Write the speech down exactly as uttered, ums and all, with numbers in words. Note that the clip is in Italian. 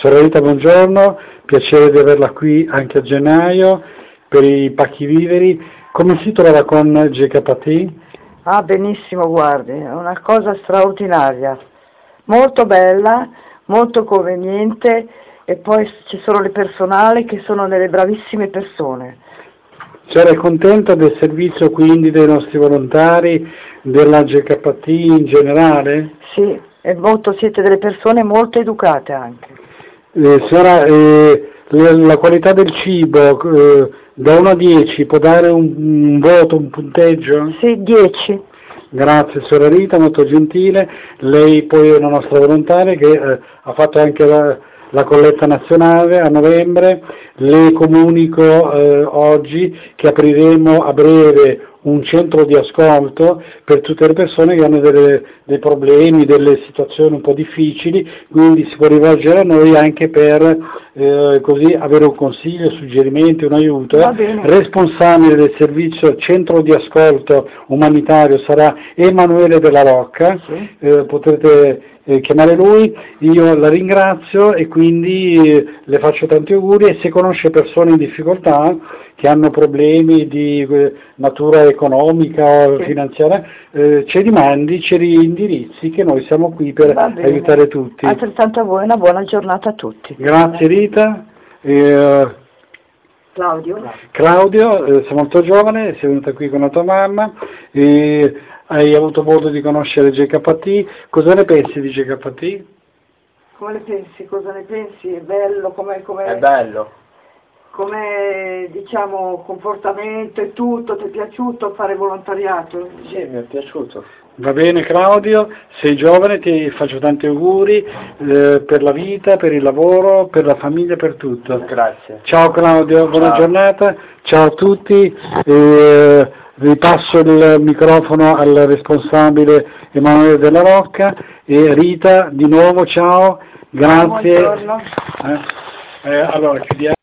Sorella, buongiorno, piacere di averla qui anche a gennaio per i pacchi viveri. Come si trova con G K T? Ah, benissimo, guardi, è una cosa straordinaria, molto bella, molto conveniente, e poi ci sono le personali che sono delle bravissime persone. Sarei contenta del servizio quindi dei nostri volontari, della G K T in generale? Sì, e molto, siete delle persone molto educate anche. Eh, signora, eh, la, la qualità del cibo eh, da uno a dieci può dare un, un voto, un punteggio? Sì, dieci. Grazie signora Rita, molto gentile. Lei poi è una nostra volontaria che eh, ha fatto anche la, la colletta nazionale a novembre. Le comunico eh, oggi che apriremo a breve un centro di ascolto per tutte le persone che hanno delle, dei problemi, delle situazioni un po' difficili, quindi si può rivolgere a noi anche per eh, così avere un consiglio, suggerimenti, un aiuto. Va bene. Responsabile del servizio centro di ascolto umanitario sarà Emanuele Della Rocca, Sì. eh, potrete eh, chiamare lui. Io la ringrazio e quindi eh, le faccio tanti auguri, e se conosce persone in difficoltà che hanno problemi di eh, natura economica o Sì. finanziaria, eh, ce li mandi, ce li indirizzi, che noi siamo qui per aiutare tutti. Altrettanto a voi, una buona giornata a tutti. Grazie Rita. Eh, Claudio? Claudio, eh, sei molto giovane, sei venuta qui con la tua mamma, eh, hai avuto modo di conoscere G K T, cosa ne pensi di G K T? Come ne pensi? Cosa ne pensi? È bello? Come, come... È bello. Come, diciamo, comportamento e tutto, ti è piaciuto fare volontariato? Sì, mi è piaciuto. Va bene Claudio, sei giovane, ti faccio tanti auguri eh, per la vita, per il lavoro, per la famiglia, per tutto. Grazie. Ciao Claudio, buona Ciao. giornata, ciao a tutti. Eh, ripasso il microfono al responsabile Emanuele Della Rocca e Rita, di nuovo ciao, grazie. Buongiorno. Eh, eh, allora chiudiamo.